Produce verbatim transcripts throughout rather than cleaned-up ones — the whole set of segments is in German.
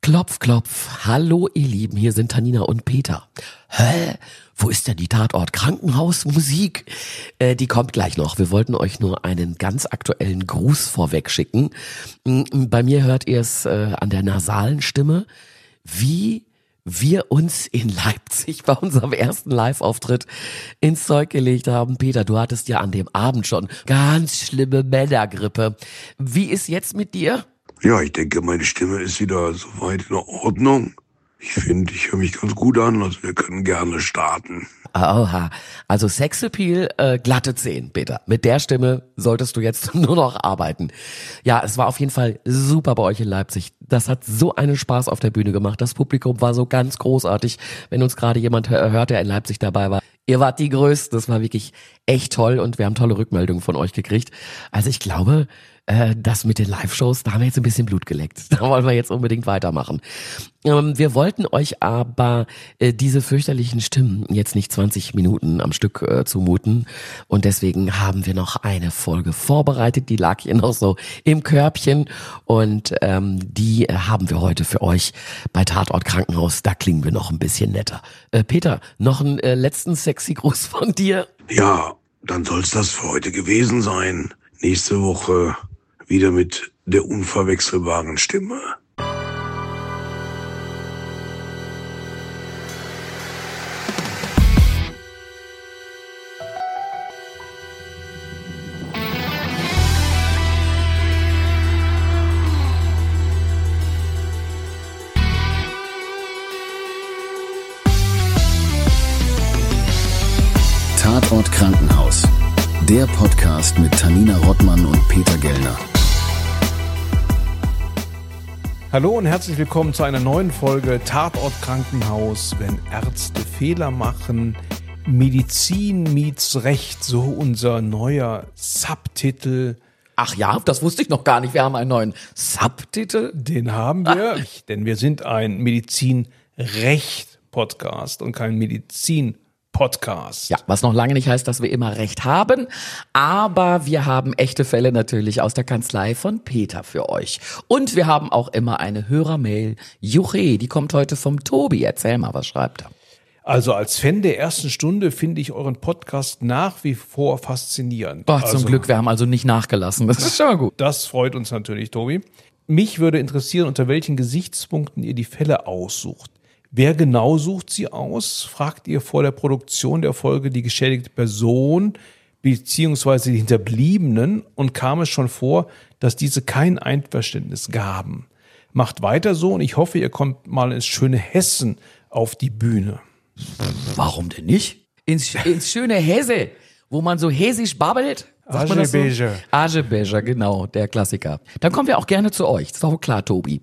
Klopf, klopf. Hallo ihr Lieben, hier sind Tanina und Peter. Hä? Wo ist denn die Tatort-Krankenhausmusik? Äh, die kommt gleich noch. Wir wollten euch nur einen ganz aktuellen Gruß vorweg schicken. Bei mir hört ihr es äh, an der nasalen Stimme, wie wir uns in Leipzig bei unserem ersten Live-Auftritt ins Zeug gelegt haben. Peter, du hattest ja an dem Abend schon ganz schlimme Männergrippe. Wie ist jetzt mit dir? Ja, ich denke, meine Stimme ist wieder soweit in Ordnung. Ich finde, ich höre mich ganz gut an, also wir können gerne starten. Oha, also Sexappeal, äh, glatte zehn, Peter. Mit der Stimme solltest du jetzt nur noch arbeiten. Ja, es war auf jeden Fall super bei euch in Leipzig. Das hat so einen Spaß auf der Bühne gemacht. Das Publikum war so ganz großartig. Wenn uns gerade jemand hört, der in Leipzig dabei war. Ihr wart die Größten. Das war wirklich echt toll und wir haben tolle Rückmeldungen von euch gekriegt. Also ich glaube, äh, das mit den Live-Shows, da haben wir jetzt ein bisschen Blut geleckt. Da wollen wir jetzt unbedingt weitermachen. Ähm, wir wollten euch aber äh, diese fürchterlichen Stimmen jetzt nicht zwanzig Minuten am Stück äh, zumuten und deswegen haben wir noch eine Folge vorbereitet, die lag hier noch so im Körbchen und ähm, die äh, haben wir heute für euch bei Tatort Krankenhaus, da klingen wir noch ein bisschen netter. Äh, Peter, noch einen äh, letzten sexy Gruß von dir? Ja, dann soll's das für heute gewesen sein. Nächste Woche wieder mit der unverwechselbaren Stimme. Tatort Krankenhaus. Der Podcast mit Tanina Rottmann und Peter Gellner. Hallo und herzlich willkommen zu einer neuen Folge Tatort Krankenhaus, wenn Ärzte Fehler machen. Medizin meets Recht, so unser neuer Subtitel. Ach ja, das wusste ich noch gar nicht. Wir haben einen neuen Subtitel. Den haben wir, denn wir sind ein Medizin-Recht-Podcast und kein Medizin-Podcast. Ja, was noch lange nicht heißt, dass wir immer recht haben, aber wir haben echte Fälle natürlich aus der Kanzlei von Peter für euch. Und wir haben auch immer eine Hörermail. Juche, die kommt heute vom Tobi. Erzähl mal, was schreibt er? Also als Fan der ersten Stunde finde ich euren Podcast nach wie vor faszinierend. Ach, zum also, Glück, wir haben also nicht nachgelassen. Das ist schon mal gut. Das freut uns natürlich, Tobi. Mich würde interessieren, unter welchen Gesichtspunkten ihr die Fälle aussucht. Wer genau sucht sie aus? Fragt ihr vor der Produktion der Folge die geschädigte Person beziehungsweise die Hinterbliebenen und kam es schon vor, dass diese kein Einverständnis gaben? Macht weiter so und ich hoffe, ihr kommt mal ins schöne Hessen auf die Bühne. Warum denn nicht? Ins, ins schöne Hesse, wo man so hessisch babbelt. Aschebecher. So? Aschebecher, genau, der Klassiker. Dann kommen wir auch gerne zu euch. Das ist doch klar, Tobi.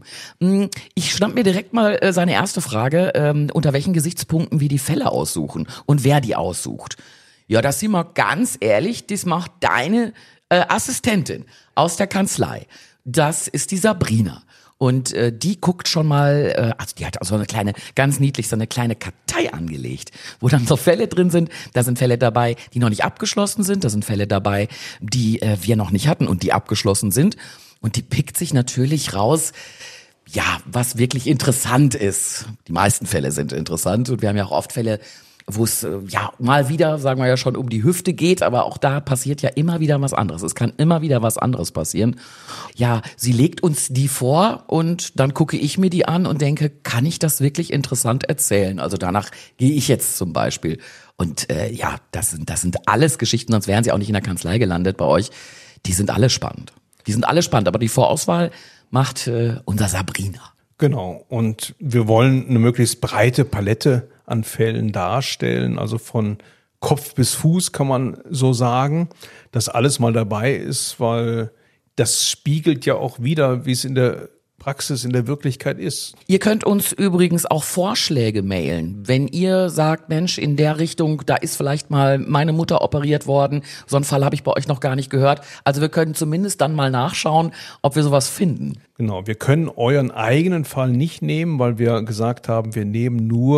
Ich schnapp mir direkt mal seine erste Frage, unter welchen Gesichtspunkten wir die Fälle aussuchen und wer die aussucht. Ja, das sind wir ganz ehrlich, das macht deine äh, Assistentin aus der Kanzlei. Das ist die Sabrina. Und äh, die guckt schon mal, äh, also die hat so eine kleine, ganz niedlich, so eine kleine Kartei angelegt, wo dann so Fälle drin sind. Da sind Fälle dabei, die noch nicht abgeschlossen sind. Da sind Fälle dabei, die äh, wir noch nicht hatten und die abgeschlossen sind. Und die pickt sich natürlich raus, ja, was wirklich interessant ist. Die meisten Fälle sind interessant und wir haben ja auch oft Fälle, wo es äh, ja mal wieder, sagen wir ja schon, um die Hüfte geht, aber auch da passiert ja immer wieder was anderes. Es kann immer wieder was anderes passieren. Ja, sie legt uns die vor und dann gucke ich mir die an und denke, kann ich das wirklich interessant erzählen? Also danach gehe ich jetzt zum Beispiel. Und äh, ja, das sind, das sind alles Geschichten, sonst wären sie auch nicht in der Kanzlei gelandet bei euch. Die sind alle spannend. Die sind alle spannend, aber die Vorauswahl macht äh, unser Sabrina. Genau, und wir wollen eine möglichst breite Palette an Fällen darstellen, also von Kopf bis Fuß kann man so sagen, dass alles mal dabei ist, weil das spiegelt ja auch wieder, wie es in der Praxis, in der Wirklichkeit ist. Ihr könnt uns übrigens auch Vorschläge mailen. Wenn ihr sagt, Mensch, in der Richtung, da ist vielleicht mal meine Mutter operiert worden, so einen Fall habe ich bei euch noch gar nicht gehört. Also wir können zumindest dann mal nachschauen, ob wir sowas finden. Genau, wir können euren eigenen Fall nicht nehmen, weil wir gesagt haben, wir nehmen nur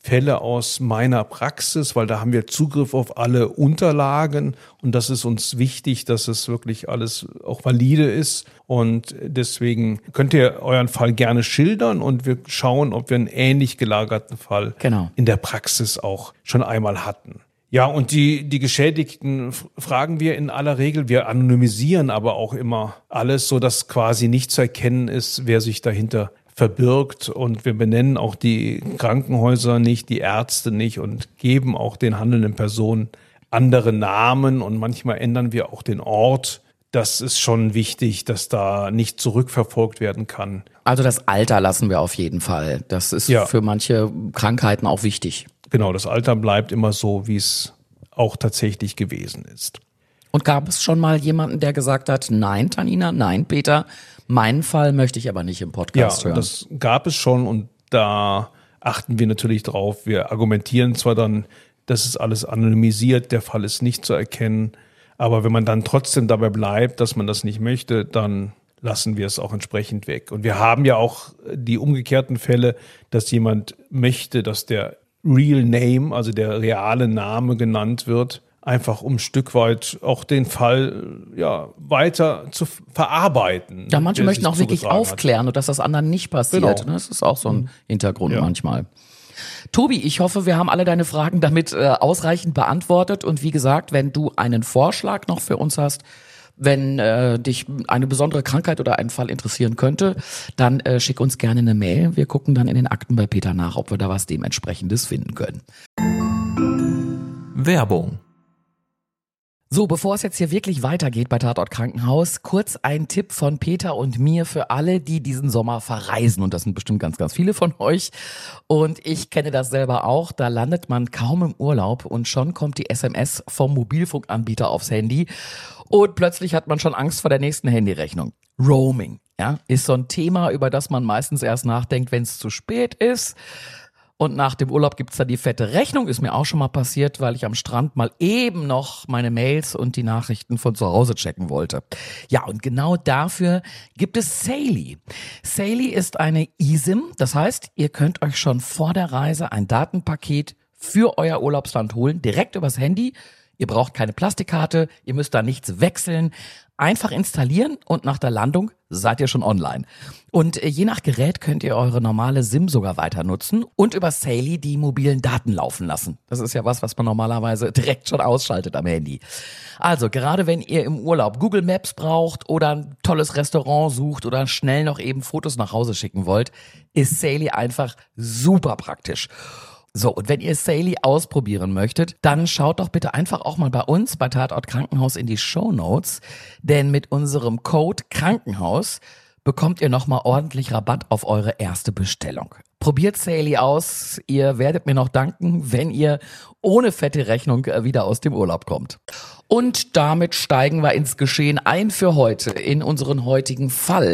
Fälle aus meiner Praxis, weil da haben wir Zugriff auf alle Unterlagen und das ist uns wichtig, dass es wirklich alles auch valide ist und deswegen könnt ihr euren Fall gerne schildern und wir schauen, ob wir einen ähnlich gelagerten Fall genau. in der Praxis auch schon einmal hatten. Ja, und die, die Geschädigten fragen wir in aller Regel, wir anonymisieren aber auch immer alles, so dass quasi nicht zu erkennen ist, wer sich dahinter verbirgt und wir benennen auch die Krankenhäuser nicht, die Ärzte nicht und geben auch den handelnden Personen andere Namen und manchmal ändern wir auch den Ort. Das ist schon wichtig, dass da nicht zurückverfolgt werden kann. Also das Alter lassen wir auf jeden Fall. Das ist ja für manche Krankheiten auch wichtig. Genau, das Alter bleibt immer so, wie es auch tatsächlich gewesen ist. Und gab es schon mal jemanden, der gesagt hat, nein, Tanina, nein, Peter, meinen Fall möchte ich aber nicht im Podcast ja, hören? Ja, das gab es schon und da achten wir natürlich drauf. Wir argumentieren zwar dann, das ist alles anonymisiert, der Fall ist nicht zu erkennen, aber wenn man dann trotzdem dabei bleibt, dass man das nicht möchte, dann lassen wir es auch entsprechend weg. Und wir haben ja auch die umgekehrten Fälle, dass jemand möchte, dass der Real Name, also der reale Name genannt wird, einfach um ein Stück weit auch den Fall ja weiter zu verarbeiten. Ja, manche möchten auch wirklich aufklären und dass das anderen nicht passiert. Genau. Das ist auch so ein Hintergrund ja. manchmal. Tobi, ich hoffe, wir haben alle deine Fragen damit äh, ausreichend beantwortet. Und wie gesagt, wenn du einen Vorschlag noch für uns hast, wenn äh, dich eine besondere Krankheit oder ein Fall interessieren könnte, dann äh, schick uns gerne eine Mail. Wir gucken dann in den Akten bei Peter nach, ob wir da was dementsprechendes finden können. Werbung. So, bevor es jetzt hier wirklich weitergeht bei Tatort Krankenhaus, kurz ein Tipp von Peter und mir für alle, die diesen Sommer verreisen. Und das sind bestimmt ganz, ganz viele von euch. Und ich kenne das selber auch. Da landet man kaum im Urlaub und schon kommt die S M S vom Mobilfunkanbieter aufs Handy. Und plötzlich hat man schon Angst vor der nächsten Handyrechnung. Roaming, ja, ist so ein Thema, über das man meistens erst nachdenkt, wenn es zu spät ist. Und nach dem Urlaub gibt's da die fette Rechnung. Ist mir auch schon mal passiert, weil ich am Strand mal eben noch meine Mails und die Nachrichten von zu Hause checken wollte. Ja, und genau dafür gibt es Saily. Saily ist eine eSIM. Das heißt, ihr könnt euch schon vor der Reise ein Datenpaket für euer Urlaubsland holen, direkt übers Handy. Ihr braucht keine Plastikkarte, ihr müsst da nichts wechseln. Einfach installieren und nach der Landung seid ihr schon online. Und je nach Gerät könnt ihr eure normale SIM sogar weiter nutzen und über Saily die mobilen Daten laufen lassen. Das ist ja was, was man normalerweise direkt schon ausschaltet am Handy. Also gerade wenn ihr im Urlaub Google Maps braucht oder ein tolles Restaurant sucht oder schnell noch eben Fotos nach Hause schicken wollt, ist Saily einfach super praktisch. So, und wenn ihr Saily ausprobieren möchtet, dann schaut doch bitte einfach auch mal bei uns bei Tatort Krankenhaus in die Shownotes, denn mit unserem Code Krankenhaus bekommt ihr nochmal ordentlich Rabatt auf eure erste Bestellung. Probiert Saily aus, ihr werdet mir noch danken, wenn ihr ohne fette Rechnung wieder aus dem Urlaub kommt. Und damit steigen wir ins Geschehen ein für heute, in unseren heutigen Fall.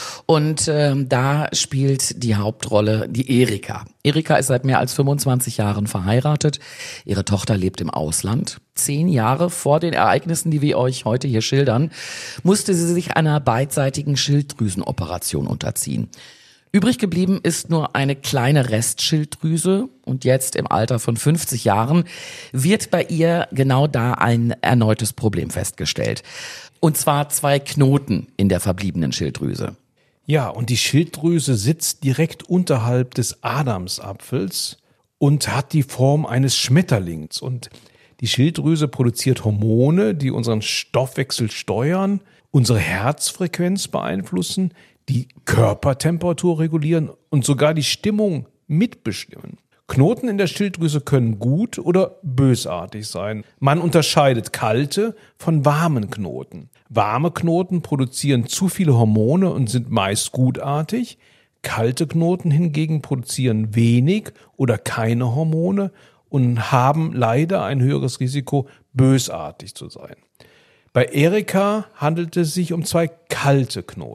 Und ähm, da spielt die Hauptrolle die Erika. Erika ist seit mehr als fünfundzwanzig Jahren verheiratet. Ihre Tochter lebt im Ausland. Zehn Jahre vor den Ereignissen, die wir euch heute hier schildern, musste sie sich einer beidseitigen Schilddrüsenoperation unterziehen. Übrig geblieben ist nur eine kleine Restschilddrüse und jetzt im Alter von fünfzig Jahren wird bei ihr genau da ein erneutes Problem festgestellt. Und zwar zwei Knoten in der verbliebenen Schilddrüse. Ja, und die Schilddrüse sitzt direkt unterhalb des Adamsapfels und hat die Form eines Schmetterlings. Und die Schilddrüse produziert Hormone, die unseren Stoffwechsel steuern, unsere Herzfrequenz beeinflussen, die Körpertemperatur regulieren und sogar die Stimmung mitbestimmen. Knoten in der Schilddrüse können gut oder bösartig sein. Man unterscheidet kalte von warmen Knoten. Warme Knoten produzieren zu viele Hormone und sind meist gutartig. Kalte Knoten hingegen produzieren wenig oder keine Hormone und haben leider ein höheres Risiko, bösartig zu sein. Bei Erika handelt es sich um zwei kalte Knoten.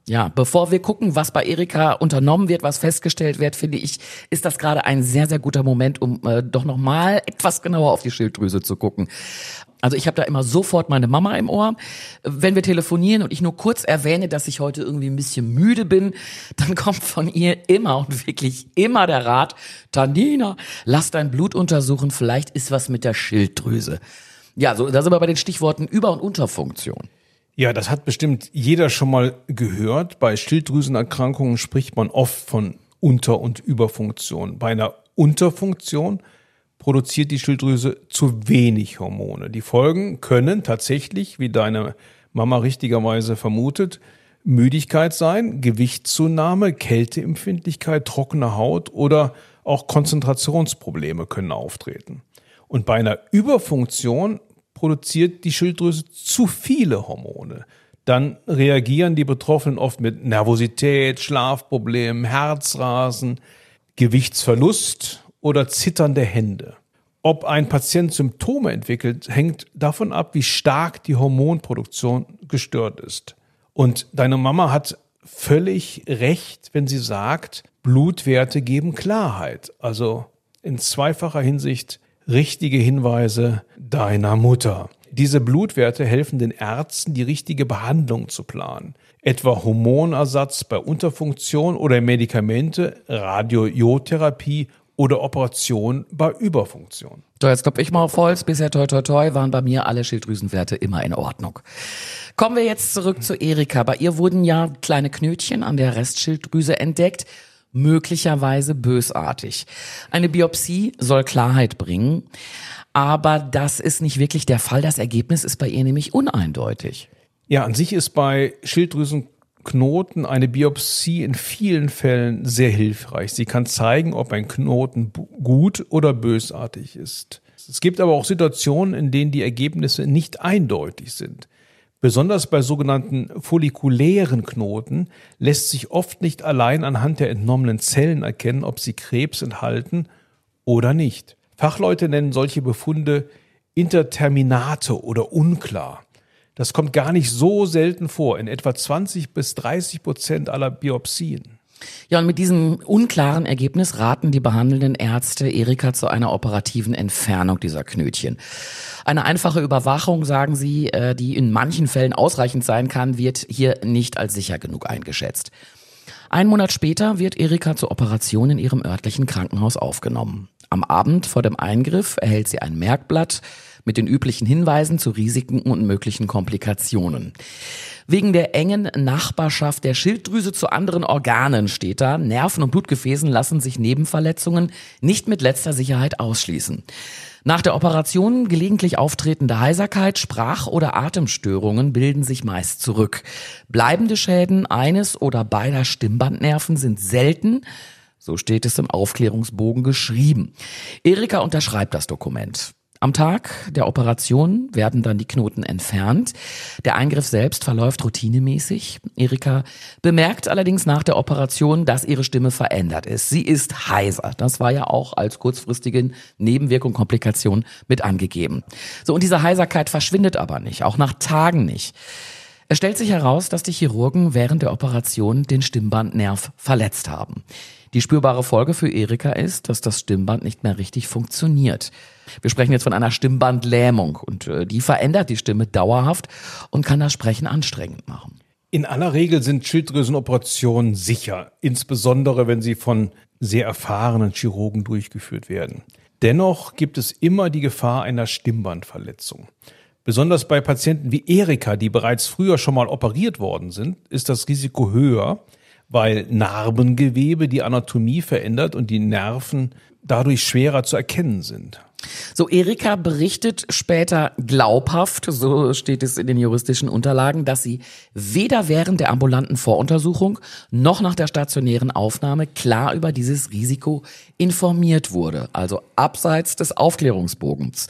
Ja, bevor wir gucken, was bei Erika unternommen wird, was festgestellt wird, finde ich, ist das gerade ein sehr, sehr guter Moment, um äh, doch nochmal etwas genauer auf die Schilddrüse zu gucken. Also ich habe da immer sofort meine Mama im Ohr. Wenn wir telefonieren und ich nur kurz erwähne, dass ich heute irgendwie ein bisschen müde bin, dann kommt von ihr immer und wirklich immer der Rat, Tanina, lass dein Blut untersuchen, vielleicht ist was mit der Schilddrüse. Ja, so da sind wir bei den Stichworten Über- und Unterfunktion. Ja, das hat bestimmt jeder schon mal gehört. Bei Schilddrüsenerkrankungen spricht man oft von Unter- und Überfunktion. Bei einer Unterfunktion produziert die Schilddrüse zu wenig Hormone. Die Folgen können tatsächlich, wie deine Mama richtigerweise vermutet, Müdigkeit sein, Gewichtszunahme, Kälteempfindlichkeit, trockene Haut oder auch Konzentrationsprobleme können auftreten. Und bei einer Überfunktion produziert die Schilddrüse zu viele Hormone. Dann reagieren die Betroffenen oft mit Nervosität, Schlafproblemen, Herzrasen, Gewichtsverlust oder zitternde Hände. Ob ein Patient Symptome entwickelt, hängt davon ab, wie stark die Hormonproduktion gestört ist. Und deine Mama hat völlig recht, wenn sie sagt, Blutwerte geben Klarheit. Also in zweifacher Hinsicht richtige Hinweise deiner Mutter. Diese Blutwerte helfen den Ärzten, die richtige Behandlung zu planen. Etwa Hormonersatz bei Unterfunktion oder Medikamente, Radiojodtherapie oder Operation bei Überfunktion. So, jetzt klopfe ich mal auf Holz. Bisher toi toi toi waren bei mir alle Schilddrüsenwerte immer in Ordnung. Kommen wir jetzt zurück zu Erika. Bei ihr wurden ja kleine Knötchen an der Restschilddrüse entdeckt. Möglicherweise bösartig. Eine Biopsie soll Klarheit bringen, aber das ist nicht wirklich der Fall. Das Ergebnis ist bei ihr nämlich uneindeutig. Ja, an sich ist bei Schilddrüsenknoten eine Biopsie in vielen Fällen sehr hilfreich. Sie kann zeigen, ob ein Knoten gut oder bösartig ist. Es gibt aber auch Situationen, in denen die Ergebnisse nicht eindeutig sind. Besonders bei sogenannten follikulären Knoten lässt sich oft nicht allein anhand der entnommenen Zellen erkennen, ob sie Krebs enthalten oder nicht. Fachleute nennen solche Befunde Interterminate oder unklar. Das kommt gar nicht so selten vor, in etwa zwanzig bis dreißig Prozent aller Biopsien. Ja, und mit diesem unklaren Ergebnis raten die behandelnden Ärzte Erika zu einer operativen Entfernung dieser Knötchen. Eine einfache Überwachung, sagen sie, die in manchen Fällen ausreichend sein kann, wird hier nicht als sicher genug eingeschätzt. Einen Monat später wird Erika zur Operation in ihrem örtlichen Krankenhaus aufgenommen. Am Abend vor dem Eingriff erhält sie ein Merkblatt mit den üblichen Hinweisen zu Risiken und möglichen Komplikationen. Wegen der engen Nachbarschaft der Schilddrüse zu anderen Organen steht da, Nerven und Blutgefäßen lassen sich Nebenverletzungen nicht mit letzter Sicherheit ausschließen. Nach der Operation gelegentlich auftretende Heiserkeit, Sprach- oder Atemstörungen bilden sich meist zurück. Bleibende Schäden eines oder beider Stimmbandnerven sind selten, so steht es im Aufklärungsbogen geschrieben. Erika unterschreibt das Dokument. Am Tag der Operation werden dann die Knoten entfernt. Der Eingriff selbst verläuft routinemäßig. Erika bemerkt allerdings nach der Operation, dass ihre Stimme verändert ist. Sie ist heiser. Das war ja auch als kurzfristige Nebenwirkung, Komplikation mit angegeben. So, und diese Heiserkeit verschwindet aber nicht, auch nach Tagen nicht. Es stellt sich heraus, dass die Chirurgen während der Operation den Stimmbandnerv verletzt haben. Die spürbare Folge für Erika ist, dass das Stimmband nicht mehr richtig funktioniert. Wir sprechen jetzt von einer Stimmbandlähmung und äh, die verändert die Stimme dauerhaft und kann das Sprechen anstrengend machen. In aller Regel sind Schilddrüsenoperationen sicher, insbesondere wenn sie von sehr erfahrenen Chirurgen durchgeführt werden. Dennoch gibt es immer die Gefahr einer Stimmbandverletzung. Besonders bei Patienten wie Erika, die bereits früher schon mal operiert worden sind, ist das Risiko höher, weil Narbengewebe die Anatomie verändert und die Nerven dadurch schwerer zu erkennen sind. So, Erika berichtet später glaubhaft, so steht es in den juristischen Unterlagen, dass sie weder während der ambulanten Voruntersuchung noch nach der stationären Aufnahme klar über dieses Risiko informiert wurde, also abseits des Aufklärungsbogens.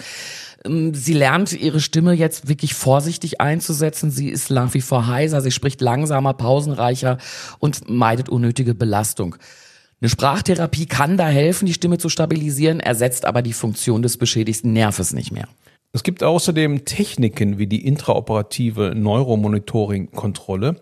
Sie lernt ihre Stimme jetzt wirklich vorsichtig einzusetzen. Sie ist nach wie vor heiser, sie spricht langsamer, pausenreicher und meidet unnötige Belastung. Eine Sprachtherapie kann da helfen, die Stimme zu stabilisieren, ersetzt aber die Funktion des beschädigten Nerves nicht mehr. Es gibt außerdem Techniken wie die intraoperative Neuromonitoring-Kontrolle,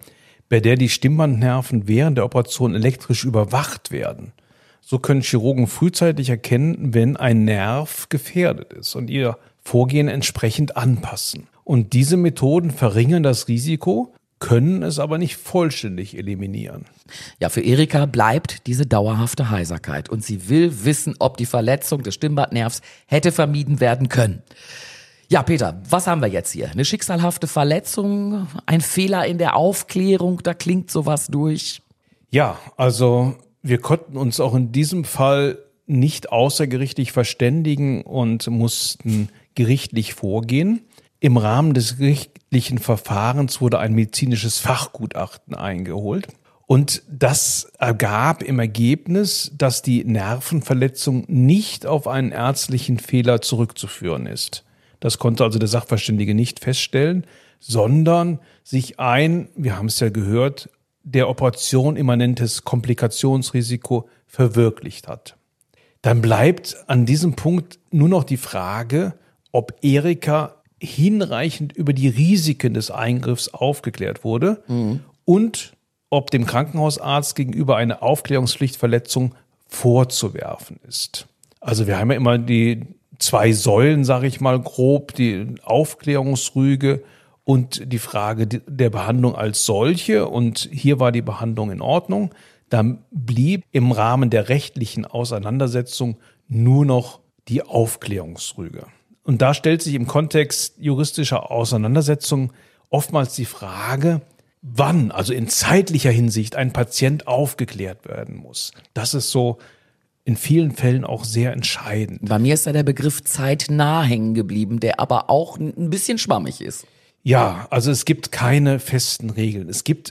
bei der die Stimmbandnerven während der Operation elektrisch überwacht werden. So können Chirurgen frühzeitig erkennen, wenn ein Nerv gefährdet ist und ihr Vorgehen entsprechend anpassen. Und diese Methoden verringern das Risiko, können es aber nicht vollständig eliminieren. Ja, für Erika bleibt diese dauerhafte Heiserkeit und sie will wissen, ob die Verletzung des Stimmbandnervs hätte vermieden werden können. Ja, Peter, was haben wir jetzt hier? Eine schicksalhafte Verletzung, ein Fehler in der Aufklärung, da klingt sowas durch. Ja, also wir konnten uns auch in diesem Fall nicht außergerichtlich verständigen und mussten gerichtlich vorgehen. Im Rahmen des gerichtlichen Verfahrens wurde ein medizinisches Fachgutachten eingeholt. Und das ergab im Ergebnis, dass die Nervenverletzung nicht auf einen ärztlichen Fehler zurückzuführen ist. Das konnte also der Sachverständige nicht feststellen, sondern sich ein, wir haben es ja gehört, der Operation immanentes Komplikationsrisiko verwirklicht hat. Dann bleibt an diesem Punkt nur noch die Frage, ob Erika hinreichend über die Risiken des Eingriffs aufgeklärt wurde mhm. und ob dem Krankenhausarzt gegenüber eine Aufklärungspflichtverletzung vorzuwerfen ist. Also wir haben ja immer die zwei Säulen, sage ich mal grob, die Aufklärungsrüge und die Frage der Behandlung als solche. Und hier war die Behandlung in Ordnung. Dann blieb im Rahmen der rechtlichen Auseinandersetzung nur noch die Aufklärungsrüge. Und da stellt sich im Kontext juristischer Auseinandersetzung oftmals die Frage, wann, also in zeitlicher Hinsicht, ein Patient aufgeklärt werden muss. Das ist so in vielen Fällen auch sehr entscheidend. Bei mir ist da der Begriff zeitnah hängen geblieben, der aber auch ein bisschen schwammig ist. Ja, also es gibt keine festen Regeln. Es gibt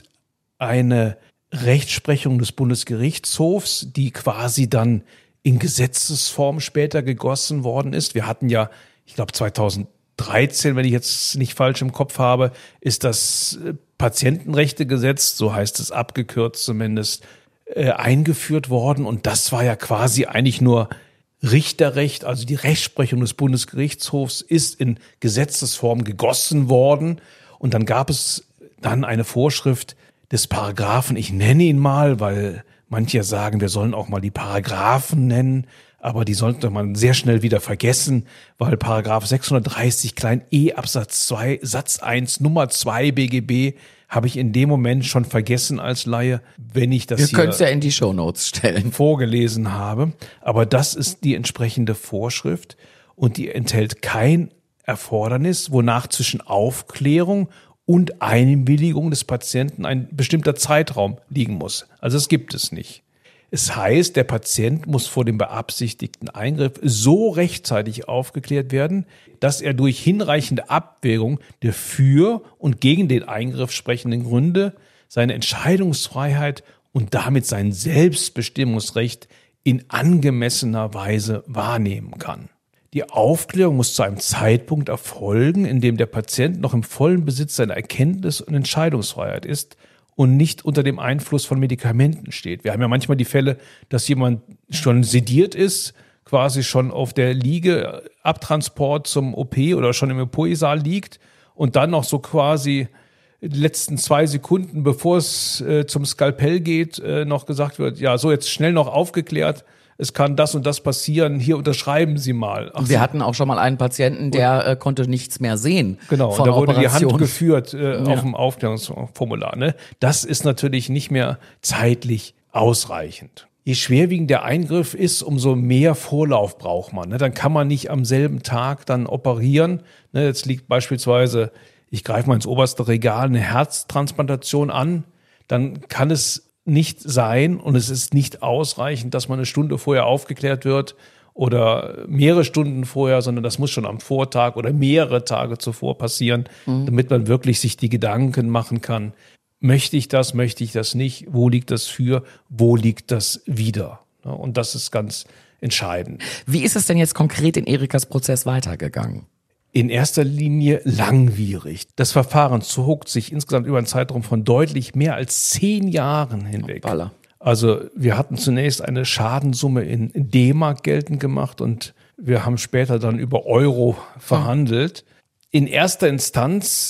eine Rechtsprechung des Bundesgerichtshofs, die quasi dann in Gesetzesform später gegossen worden ist. Wir hatten ja, ich glaube zweitausenddreizehn, wenn ich jetzt nicht falsch im Kopf habe, ist das Patientenrechtegesetz, so heißt es abgekürzt zumindest, äh, eingeführt worden. Und das war ja quasi eigentlich nur Richterrecht, also die Rechtsprechung des Bundesgerichtshofs ist in Gesetzesform gegossen worden. Und dann gab es dann eine Vorschrift des Paragraphen, ich nenne ihn mal, weil manche sagen, wir sollen auch mal die Paragraphen nennen, aber die sollte man sehr schnell wieder vergessen, weil Paragraph sechshundertdreißig klein e Absatz zwei Satz eins Nummer zwei B G B habe ich in dem Moment schon vergessen als Laie, wenn ich das Wir hier können es ja in die Shownotes stellen. vorgelesen habe. Aber das ist die entsprechende Vorschrift und die enthält kein Erfordernis, wonach zwischen Aufklärung und Einwilligung des Patienten ein bestimmter Zeitraum liegen muss. Also das gibt es nicht. Es heißt, der Patient muss vor dem beabsichtigten Eingriff so rechtzeitig aufgeklärt werden, dass er durch hinreichende Abwägung der für und gegen den Eingriff sprechenden Gründe seine Entscheidungsfreiheit und damit sein Selbstbestimmungsrecht in angemessener Weise wahrnehmen kann. Die Aufklärung muss zu einem Zeitpunkt erfolgen, in dem der Patient noch im vollen Besitz seiner Erkenntnis und Entscheidungsfreiheit ist und nicht unter dem Einfluss von Medikamenten steht. Wir haben ja manchmal die Fälle, dass jemand schon sediert ist, quasi schon auf der Liege, Abtransport zum O P oder schon im O P-Saal liegt und dann noch so quasi die letzten zwei Sekunden, bevor es äh, zum Skalpell geht, äh, noch gesagt wird, ja, so jetzt schnell noch aufgeklärt, es kann das und das passieren, hier unterschreiben Sie mal. Ach, Wir Sie hatten auch schon mal einen Patienten, der äh, konnte nichts mehr sehen. Genau, von und da wurde Operation. die Hand geführt äh, Ja. auf dem Aufklärungsformular. Ne? Das ist natürlich nicht mehr zeitlich ausreichend. Je schwerwiegend der Eingriff ist, umso mehr Vorlauf braucht man. Ne? Dann kann man nicht am selben Tag dann operieren. Ne? Jetzt liegt beispielsweise, ich greife mal ins oberste Regal, eine Herztransplantation an. Dann kann es nicht sein und es ist nicht ausreichend, dass man eine Stunde vorher aufgeklärt wird oder mehrere Stunden vorher, sondern das muss schon am Vortag oder mehrere Tage zuvor passieren, mhm. damit man wirklich sich die Gedanken machen kann, möchte ich das, möchte ich das nicht, wo liegt das für, wo liegt das wieder? Und das ist ganz entscheidend. Wie ist es denn jetzt konkret in Erikas Prozess weitergegangen? In erster Linie langwierig. Das Verfahren zog sich insgesamt über einen Zeitraum von deutlich mehr als zehn Jahren hinweg. Baller. Also wir hatten zunächst eine Schadensumme in D-Mark geltend gemacht und wir haben später dann über Euro verhandelt. In erster Instanz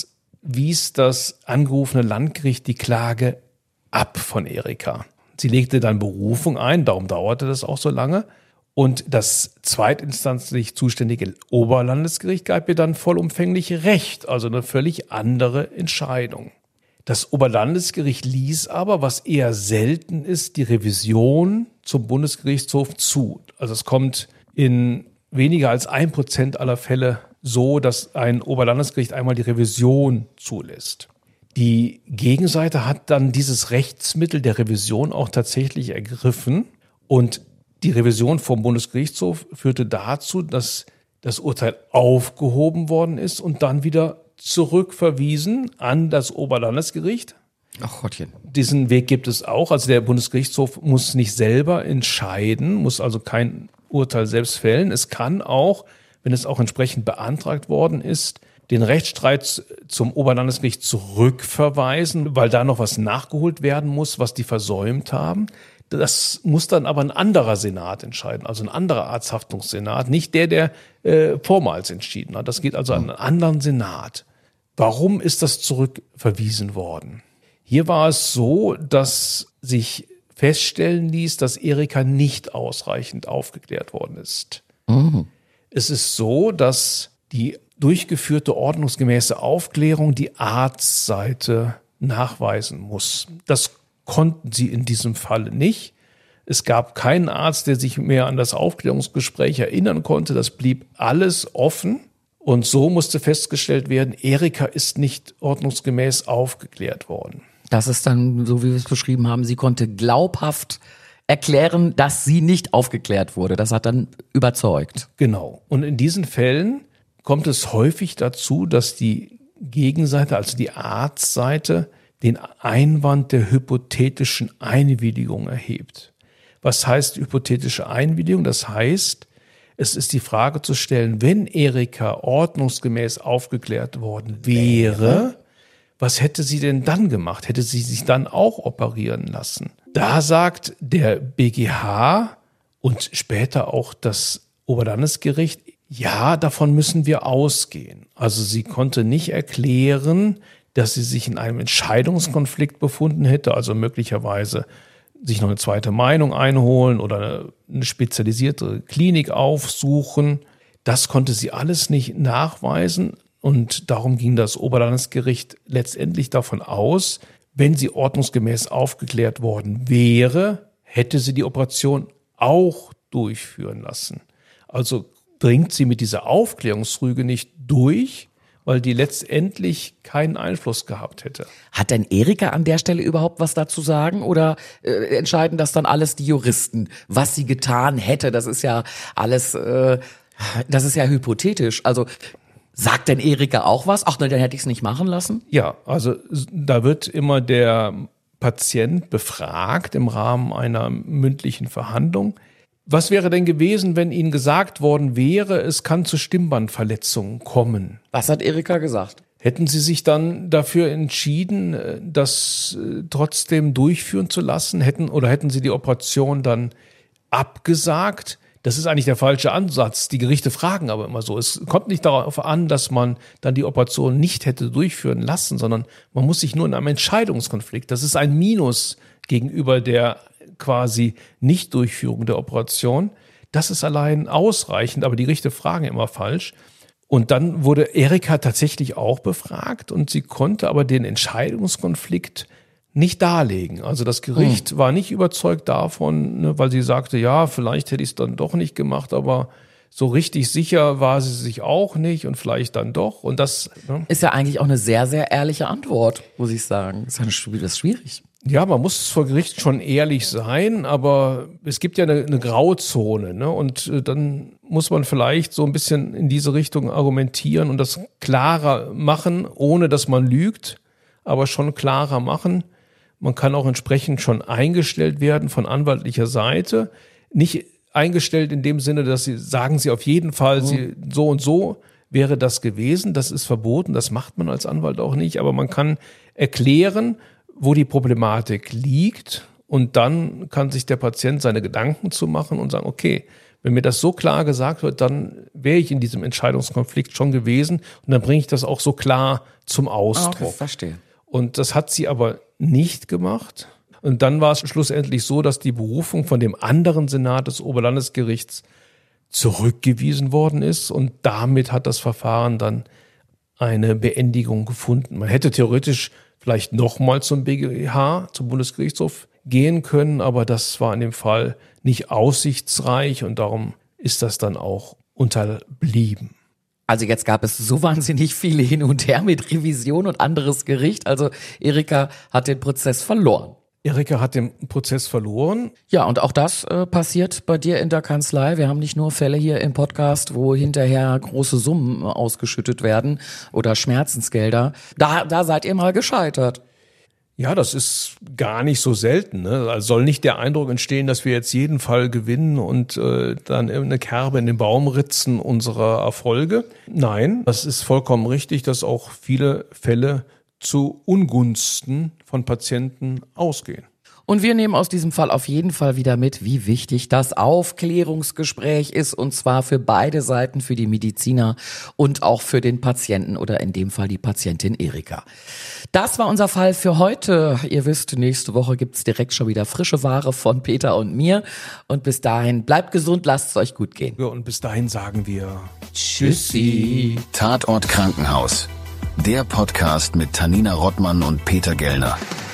wies das angerufene Landgericht die Klage ab von Erika. Sie legte dann Berufung ein, darum dauerte das auch so lange. Und das zweitinstanzlich zuständige Oberlandesgericht gab ihr dann vollumfänglich Recht, also eine völlig andere Entscheidung. Das Oberlandesgericht ließ aber, was eher selten ist, die Revision zum Bundesgerichtshof zu. Also es kommt in weniger als ein Prozent aller Fälle so, dass ein Oberlandesgericht einmal die Revision zulässt. Die Gegenseite hat dann dieses Rechtsmittel der Revision auch tatsächlich ergriffen und die Revision vom Bundesgerichtshof führte dazu, dass das Urteil aufgehoben worden ist und dann wieder zurückverwiesen an das Oberlandesgericht. Ach Gottchen. Diesen Weg gibt es auch. Also der Bundesgerichtshof muss nicht selber entscheiden, muss also kein Urteil selbst fällen. Es kann auch, wenn es auch entsprechend beantragt worden ist, den Rechtsstreit zum Oberlandesgericht zurückverweisen, weil da noch was nachgeholt werden muss, was die versäumt haben. Das muss dann aber ein anderer Senat entscheiden, also ein anderer Arzthaftungssenat, nicht der, der äh, vormals entschieden hat. Das geht also an einen anderen Senat. Warum ist das zurückverwiesen worden? Hier war es so, dass sich feststellen ließ, dass Erika nicht ausreichend aufgeklärt worden ist. Mhm. Es ist so, dass die durchgeführte ordnungsgemäße Aufklärung die Arztseite nachweisen muss. Das konnten sie in diesem Fall nicht. Es gab keinen Arzt, der sich mehr an das Aufklärungsgespräch erinnern konnte. Das blieb alles offen. Und so musste festgestellt werden, Erika ist nicht ordnungsgemäß aufgeklärt worden. Das ist dann, so wie wir es beschrieben haben, sie konnte glaubhaft erklären, dass sie nicht aufgeklärt wurde. Das hat dann überzeugt. Genau. Und in diesen Fällen kommt es häufig dazu, dass die Gegenseite, also die Arztseite, den Einwand der hypothetischen Einwilligung erhebt. Was heißt hypothetische Einwilligung? Das heißt, es ist die Frage zu stellen, wenn Erika ordnungsgemäß aufgeklärt worden wäre, was hätte sie denn dann gemacht? Hätte sie sich dann auch operieren lassen? Da sagt der B G H und später auch das Oberlandesgericht, ja, davon müssen wir ausgehen. Also sie konnte nicht erklären, dass sie sich in einem Entscheidungskonflikt befunden hätte, also möglicherweise sich noch eine zweite Meinung einholen oder eine spezialisierte Klinik aufsuchen. Das konnte sie alles nicht nachweisen und darum ging das Oberlandesgericht letztendlich davon aus, wenn sie ordnungsgemäß aufgeklärt worden wäre, hätte sie die Operation auch durchführen lassen. Also dringt sie mit dieser Aufklärungsrüge nicht durch, weil die letztendlich keinen Einfluss gehabt hätte. Hat denn Erika an der Stelle überhaupt was dazu sagen oder äh, entscheiden das dann alles die Juristen, was sie getan hätte? Das ist ja alles, äh, das ist ja hypothetisch. Also sagt denn Erika auch was? Ach, dann hätte ich es nicht machen lassen? Ja, also da wird immer der Patient befragt im Rahmen einer mündlichen Verhandlung. Was wäre denn gewesen, wenn Ihnen gesagt worden wäre, es kann zu Stimmbandverletzungen kommen? Was hat Erika gesagt? Hätten Sie sich dann dafür entschieden, das trotzdem durchführen zu lassen? Hätten oder hätten Sie die Operation dann abgesagt? Das ist eigentlich der falsche Ansatz. Die Gerichte fragen aber immer so. Es kommt nicht darauf an, dass man dann die Operation nicht hätte durchführen lassen, sondern man muss sich nur in einem Entscheidungskonflikt. Das ist ein Minus gegenüber der quasi Nicht-Durchführung der Operation. Das ist allein ausreichend, aber die Gerichte fragen immer falsch. Und dann wurde Erika tatsächlich auch befragt und sie konnte aber den Entscheidungskonflikt nicht darlegen. Also das Gericht hm. war nicht überzeugt davon, ne, weil sie sagte, ja, vielleicht hätte ich es dann doch nicht gemacht, aber so richtig sicher war sie sich auch nicht und vielleicht dann doch. Und das ne? ist ja eigentlich auch eine sehr, sehr ehrliche Antwort, muss ich sagen. Das ist, das ist schwierig. Ja, man muss vor Gericht schon ehrlich sein, aber es gibt ja eine, eine Grauzone, ne? Und äh, dann muss man vielleicht so ein bisschen in diese Richtung argumentieren und das klarer machen, ohne dass man lügt, aber schon klarer machen. Man kann auch entsprechend schon eingestellt werden von anwaltlicher Seite. Nicht eingestellt in dem Sinne, dass sie sagen, sie auf jeden Fall, mhm. sie so und so wäre das gewesen. Das ist verboten, das macht man als Anwalt auch nicht. Aber man kann erklären, wo die Problematik liegt und dann kann sich der Patient seine Gedanken zu machen und sagen, okay, Wenn mir das so klar gesagt wird, dann wäre ich in diesem Entscheidungskonflikt schon gewesen und dann bringe ich das auch so klar zum Ausdruck. Okay, verstehe. Und das hat sie aber nicht gemacht. Und dann war es schlussendlich so, dass die Berufung von dem anderen Senat des Oberlandesgerichts zurückgewiesen worden ist und damit hat das Verfahren dann eine Beendigung gefunden. Man hätte theoretisch vielleicht nochmal zum B G H, zum Bundesgerichtshof gehen können, aber das war in dem Fall nicht aussichtsreich und darum ist das dann auch unterblieben. Also jetzt gab es so wahnsinnig viele hin und her mit Revision und anderes Gericht. Also Erika hat den Prozess verloren. Erika hat den Prozess verloren. Ja, und auch das äh, passiert bei dir in der Kanzlei. Wir haben nicht nur Fälle hier im Podcast, wo hinterher große Summen ausgeschüttet werden oder Schmerzensgelder. Da, da seid ihr mal gescheitert. Ja, das ist gar nicht so selten. Ne? Also soll nicht der Eindruck entstehen, dass wir jetzt jeden Fall gewinnen und äh, dann eine Kerbe in den Baum ritzen unserer Erfolge. Nein, das ist vollkommen richtig, dass auch viele Fälle zu Ungunsten von Patienten ausgehen. Und wir nehmen aus diesem Fall auf jeden Fall wieder mit, wie wichtig das Aufklärungsgespräch ist, und zwar für beide Seiten, für die Mediziner und auch für den Patienten oder in dem Fall die Patientin Erika. Das war unser Fall für heute. Ihr wisst, nächste Woche gibt's direkt schon wieder frische Ware von Peter und mir. Und bis dahin, bleibt gesund, lasst es euch gut gehen. Ja, und bis dahin sagen wir Tschüssi. Tatort Krankenhaus. Der Podcast mit Tanina Rottmann und Peter Gellner.